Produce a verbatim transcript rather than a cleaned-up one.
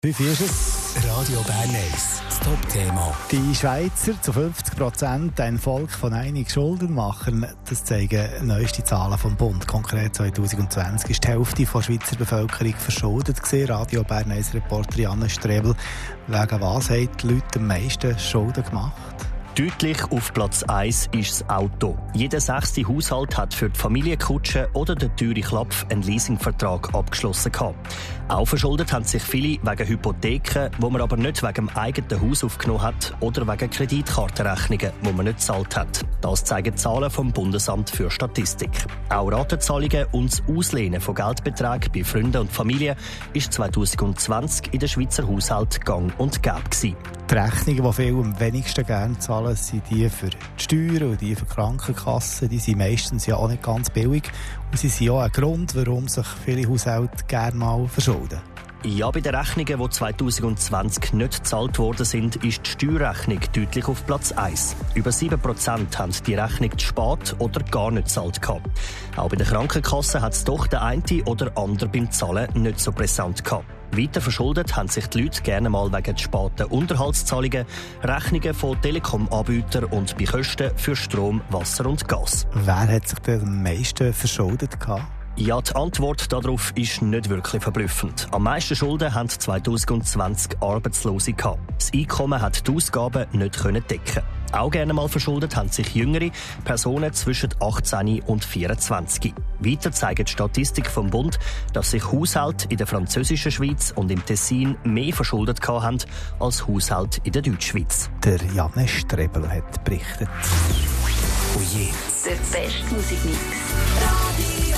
Wie viel ist es? Radio Bern eins, das Top-Thema. Die Schweizer zu fünfzig Prozent ein Volk von einigen Schuldenmachern. Das zeigen neueste Zahlen vom Bund. Konkret zwanzig zwanzig ist die Hälfte der Schweizer Bevölkerung verschuldet gewesen. Radio Bern eins Reporterin Anne Strebel. Wegen was haben die Leute am meisten Schulden gemacht? Deutlich auf Platz eins ist das Auto. Jeder sechste Haushalt hat für die Familienkutsche oder den teuren Klapf einen Leasingvertrag abgeschlossen gehabt. Auch verschuldet haben sich viele wegen Hypotheken, die man aber nicht wegen dem eigenen Haus aufgenommen hat, oder wegen Kreditkartenrechnungen, die man nicht gezahlt hat. Das zeigen Zahlen vom Bundesamt für Statistik. Auch Ratenzahlungen und das Auslehnen von Geldbeträgen bei Freunden und Familie ist zwanzig zwanzig in den Schweizer Haushalt gang und gäbe gewesen. Die Rechnungen, die viele am wenigsten gerne zahlen, sind die für die Steuern und die für die Krankenkassen. Die sind meistens ja auch nicht ganz billig. Und sie sind auch ein Grund, warum sich viele Haushalte gerne mal verschulden. Ja, bei den Rechnungen, die zwanzig zwanzig nicht gezahlt worden sind, ist die Steuerrechnung deutlich auf Platz eins. Über sieben Prozent haben die Rechnung zu spät oder gar nicht gezahlt gehabt. Auch bei den Krankenkassen hat es doch der eine oder andere beim Zahlen nicht so präsent gehabt. Weiter verschuldet haben sich die Leute gerne mal wegen späten Unterhaltszahlungen, Rechnungen von Telekom-Anbietern und bei Kosten für Strom, Wasser und Gas. Wer hat sich denn am meisten verschuldet gehabt? Ja, die Antwort darauf ist nicht wirklich verblüffend. Am meisten Schulden haben zwanzig zwanzig Arbeitslose gehabt. Das Einkommen hat die Ausgaben nicht decken. Auch gerne mal verschuldet haben sich jüngere Personen zwischen achtzehn und vierundzwanzig. Weiter zeigt die Statistik vom Bund, dass sich Haushalte in der französischen Schweiz und im Tessin mehr verschuldet haben als Haushalte in der Deutschschweiz. Der Janne Strebel hat berichtet. Oh je. Der beste Musikmix.